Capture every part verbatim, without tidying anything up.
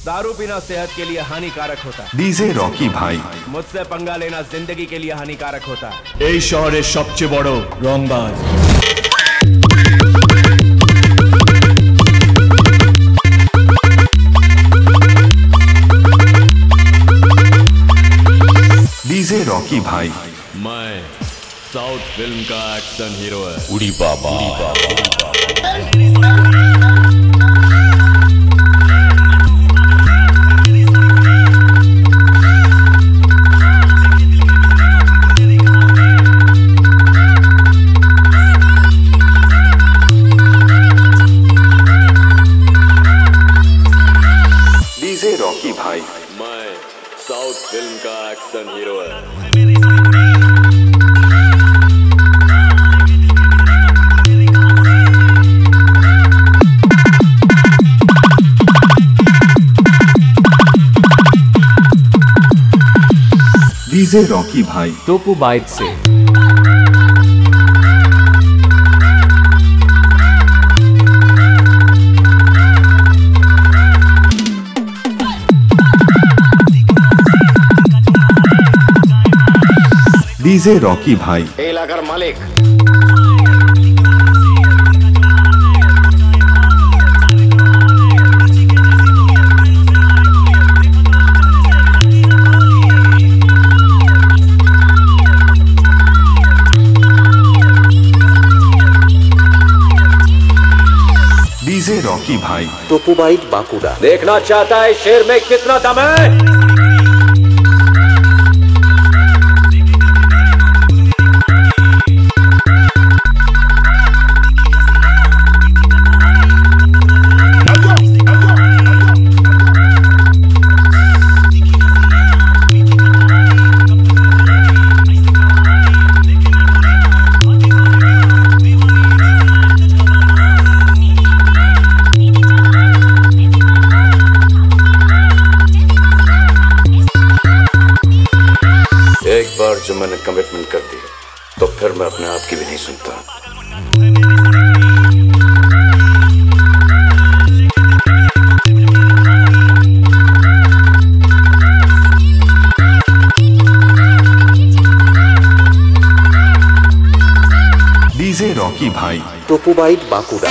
दारू पीना सेहत के लिए हानिकारक होता है। डीजे रॉकी भाई, मुझसे पंगा लेना जिंदगी के लिए हानिकारक होता है। এই শহরের সবচেয়ে বড় রংবাজ। डीजे रॉकी भाई, मैं साउथ फिल्म का एक्शन हीरो है। उड़ी बाबा, उड़ी बाबा, उड़ी बाबा। डीजे रॉकी भाई, मैं साउथ फिल्म का एक्शन हीरो है। डीजे रॉकी भाई, तोपू बाइट से डीजे रॉकी भाई, এলাকার মালিক। डीजे रॉकी भाई, टोपू बाइट बांकुड़ा। देखना चाहता है शेर में कितना दम है। एक बार जो मैंने कमिटमेंट कर दी तो फिर मैं अपने आप की भी नहीं सुनता। डीजे रॉकी भाई, टोपू बाइट बांकुड़ा।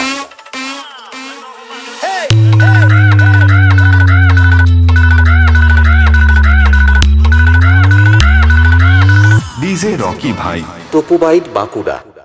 डीजे रॉकी भाई, टोपू बाइट बांकुड़ा।